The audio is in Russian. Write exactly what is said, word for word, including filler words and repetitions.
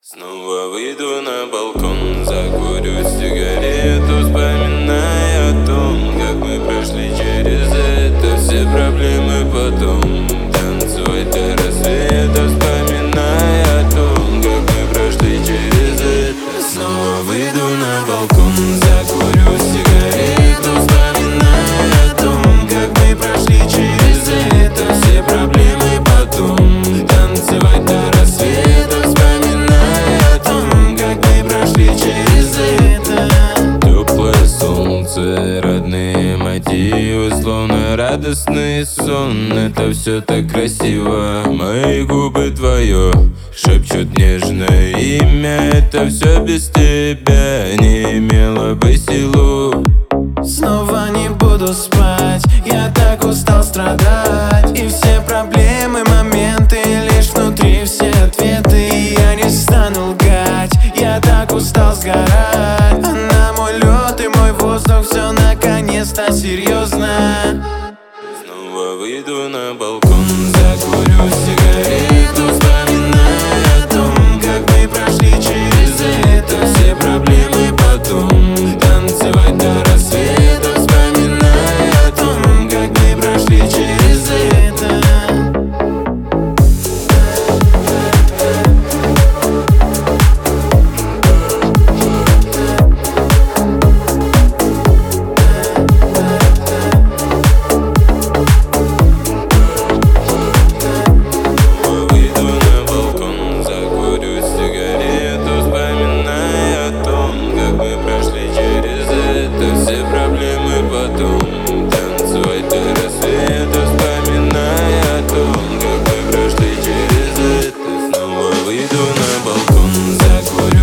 Снова выйду на балкон, закурю сигарету, вспоминая о том, как мы прошли через это, все проблемы потом. Танцевать до рассвета, вспоминая о том, как мы прошли через это. Снова выйду на балкон, закурю сигарету, вспоминая о том, как мы прошли через это, все проблемы потом. Танцевать до рассвета, вспоминая о том, как мы прошли через это. Теплое солнце, родные мотивы, словно радостный сон. Это все так красиво, мои губы твое шепчут нежное имя. Это все без тебя не имело бы силу. Снова не буду спать, я так устал страдать. И все проблемы, моменты, лишь внутри все ответы. Я не стану лгать, я так устал сгорать. Она мой лед и мой воздух, все наконец-то серьезно. Снова выйду на балкон, закурю сигарету, вспоминая о том, как мы прошли через это, все проблемы потом. Танцевать до рассвета, вспоминая о том, как мы прошли через это. Все проблемы потом. Танцевать до рассвета, вспоминая о том, как мы прошли через это. Снова выйду на балкон, закурю